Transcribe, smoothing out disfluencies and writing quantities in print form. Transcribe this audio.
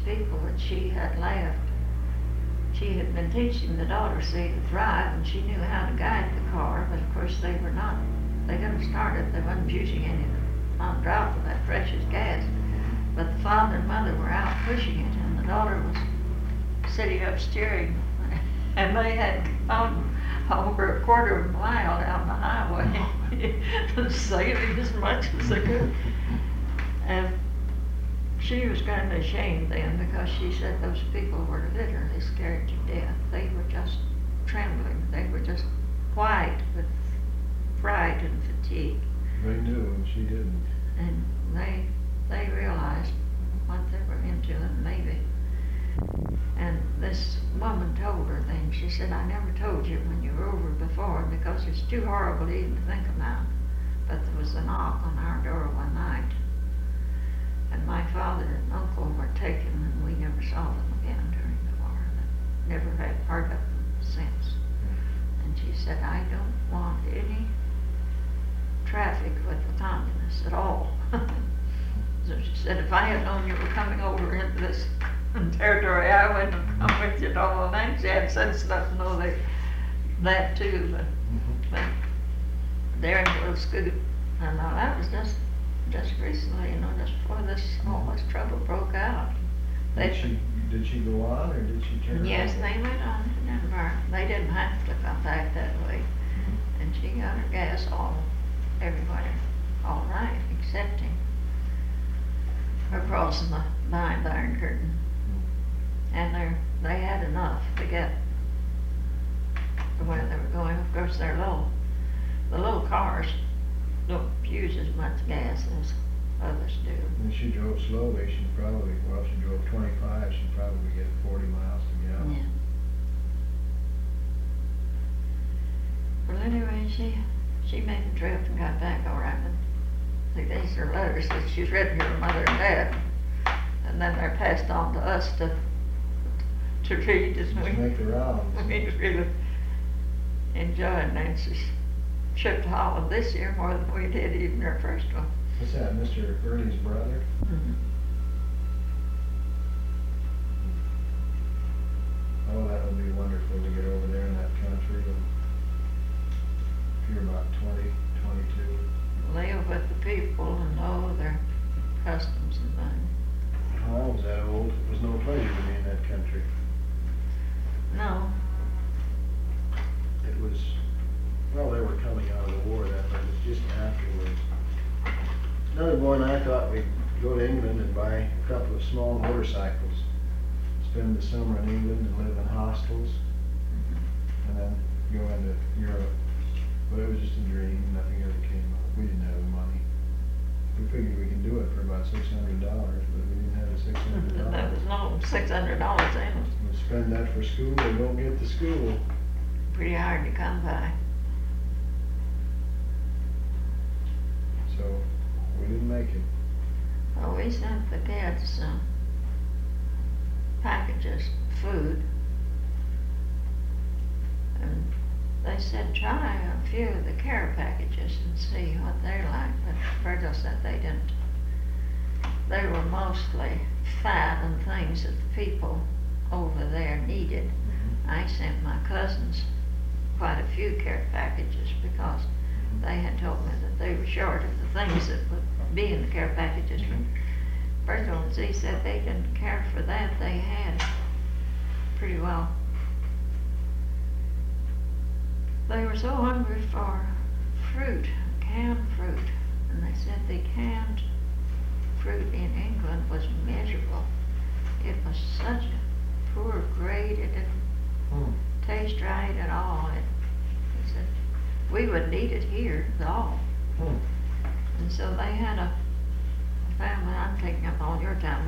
people that she had left. She had been teaching the daughter, see, to drive, and she knew how to guide the car, but of course they didn't start it, they wasn't using any of the drop of that precious gas. But the father and mother were out pushing it, and the daughter was sitting up steering, and they had gone over a quarter of a mile down the highway, saving as much as they could. And she was kind of ashamed then, because she said those people were literally scared to death. They were just trembling. They were just white with fright and fatigue. They knew and she didn't. And they realized what they were into, and maybe. And this woman told her then, she said, I never told you when you were over before because it's too horrible to even think about. But there was a knock on our door one night, and my father and uncle were taken, and we never saw them again during the war. Never had heard of them since. And she said, I don't want any traffic with the communists at all. So she said, if I had known you were coming over into this territory, I wouldn't have come with you at all. And then she had sense enough to know that too. But there in the scoot, and that was just recently, just before all this trouble broke out. Did she go on, or did she turn? Yes, they went on to Denver. They didn't have to come back that way. And she got her gas everywhere, all right, excepting her crossing behind the Iron Curtain. And they had enough to get to where they were going. Of course, the little cars don't use as much gas as others do. And she drove slowly. She drove 25. She'd probably get 40 miles to the hour. Yeah. Well, anyway, she made the trip and got back all right. And these are letters that she's written to her mother and dad, and then they're passed on to us to read as we make the rounds. We really enjoyed Nancy's trip to Holland this year more than we did even her first one. What's that, Mr. Ernie's brother? Mm-hmm. Oh, that would be wonderful to get over there in that country. And if you're about 20, 22. Live with the people and know their customs and things. When I was that old, it was no pleasure to be in that country. No. It was, well, they were coming out of the war then, but it was just afterwards. Another boy and I thought we'd go to England and buy a couple of small motorcycles, spend the summer in England and live in hostels, and then go into Europe. But it was just a dream. Nothing ever came up. We didn't have the money. We figured we could do it for about $600, but we didn't have the $600. That was no $600 in. We'll spend that for school or don't get to school. Pretty hard to come by. So we didn't make it. Well, we sent the kids some packages of food, and they said try a few of the care packages and see what they're like, but Virgil said they didn't. They were mostly fat and things that the people over there needed. I sent my cousins quite a few care packages because they had told me that they were short of the things that would be in the care packages. Virgil and Z said they didn't care for that. They had pretty well. They were so hungry for fruit, canned fruit, and they said the canned fruit in England was miserable. It was such a poor grade, it didn't taste right at all. He said, we wouldn't eat it here at all. And so they had a family, I'm taking up all your time.